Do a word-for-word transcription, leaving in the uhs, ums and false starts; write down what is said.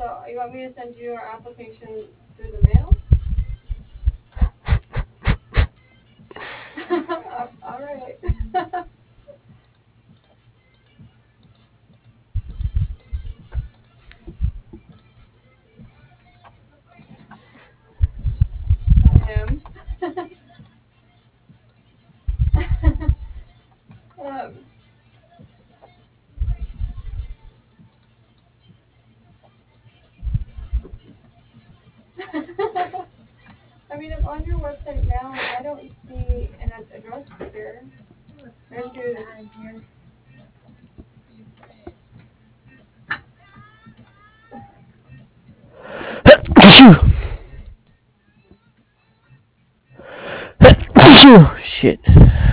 So you want me to send you our application through the mail? All right. Him. um, I mean, I'm on your website now, and I don't see an ad- address here. There's your. Shit.